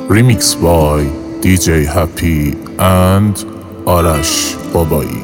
Remix by DJ Happy and آرش بابایی.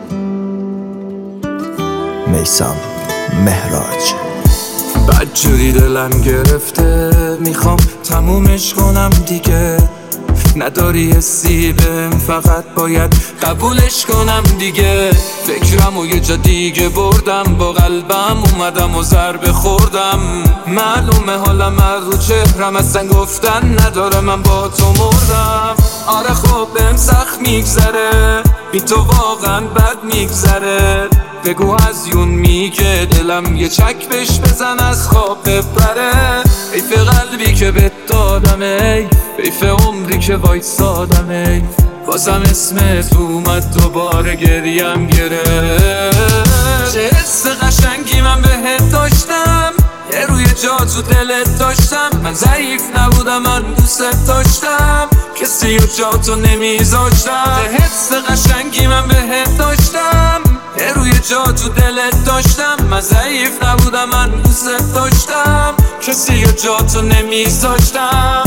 میثم مهراج. بدجوری دلم گرفته، میخوام تمومش کنم دیگه. نداری حسی بهم، فقط باید قبولش کنم دیگه. فکرم و یه جا دیگه بردم، با قلبم اومدم و ضربه خوردم. معلومه حالم از رو چهرم، اصلا گفتن نداره من با تو مردم. آره خب بهم سخت میگذره، بی تو واقعا بد میگذره. بگو از یون میگه دلم یه چک بش بزن از خواب بپره. حیف قلبی که بهت دادم، ای حیف عمری که وایسادم، ای بازم اسمت اومد دوباره گریم گرفت. چه حس قشنگی من بهت داشتم، یه روی جا تو دلت داشتم. من ضعیف نبودم، من دوست داشتم، کسی و جا تو نمیذاشتم. چه حس قشنگی من بهت داشتم، یه روی جا تو دلت داشتم. من ضعیف نبودم، من دوست داشتم، کسی و جا تو نمیذاشتم.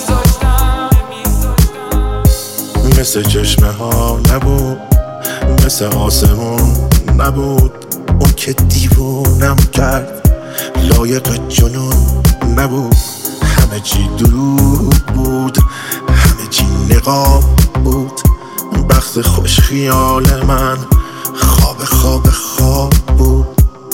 مثل چشمه ها نبود، مثل آسمون نبود. اون که دیوونم کرد لایق جنون نبود. همه چی دروغ بود، همه چی نقاب بود. بخت خوش خیال من خواب بود.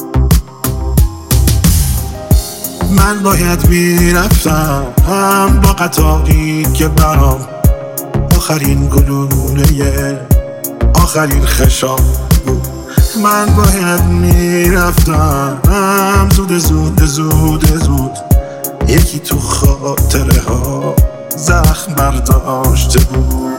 من باید میرفتم با قطاری که برام آخرین گلوله آخرین خشاب بود. من باید میرفتم زود یکی تو خاطره ها زخم برداشته بود.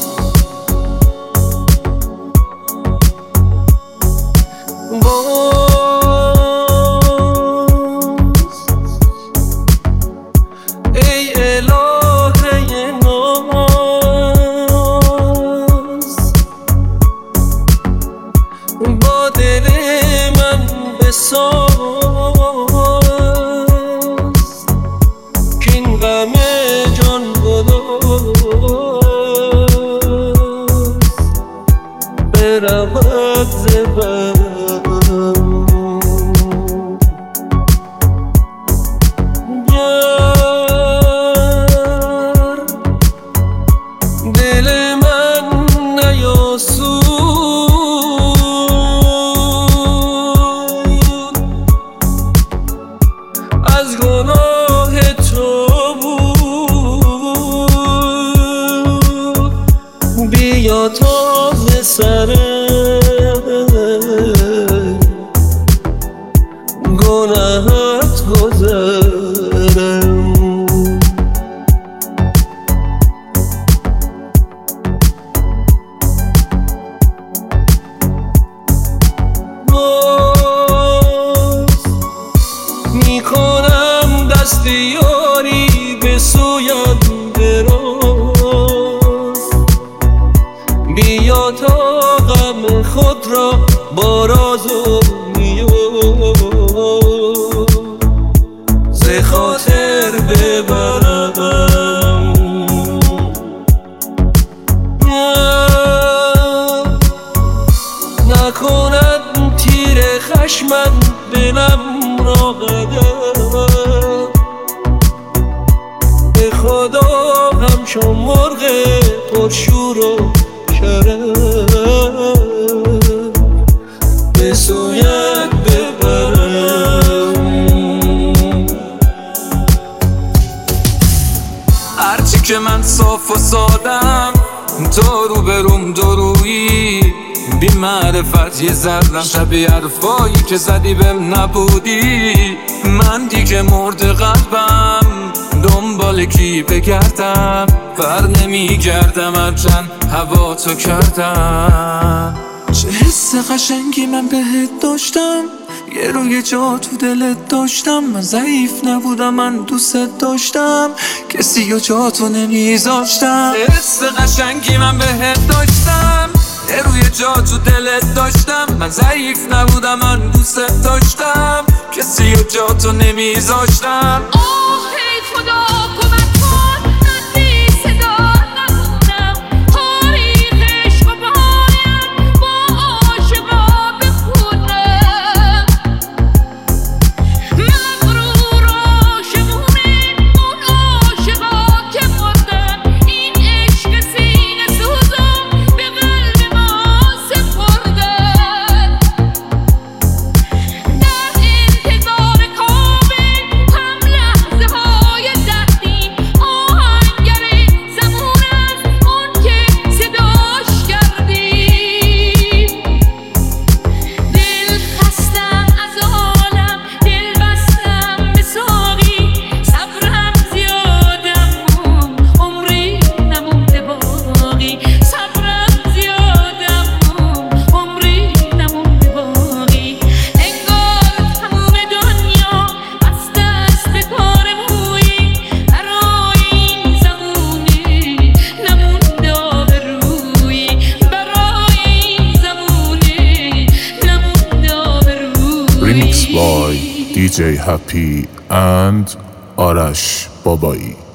که من صاف و سادم، تو رو بروم درویی بی معرفت یه ذرم شبیه حرفایی که زدی بهم نبودی. من دیگه مرد قلبم، دنبال کی بگردم، بر نمیگردم هرچند هوا تو کردم. چه حس قشنگی من بهت داشتم، یه روی جا تو دلت داشتم. من ضعیف نبودم، من دوست داشتم، کسی و جا تو نمیذاشتم. حس قشنگی من بهت داشتم، یه روی جا تو دلت داشتم. من ضعیف نبودم، من دوست داشتم، کسی و جا تو نمیذاشتم. ای خدا کمک کن، Remix by DJ Happy and آرش بابایی.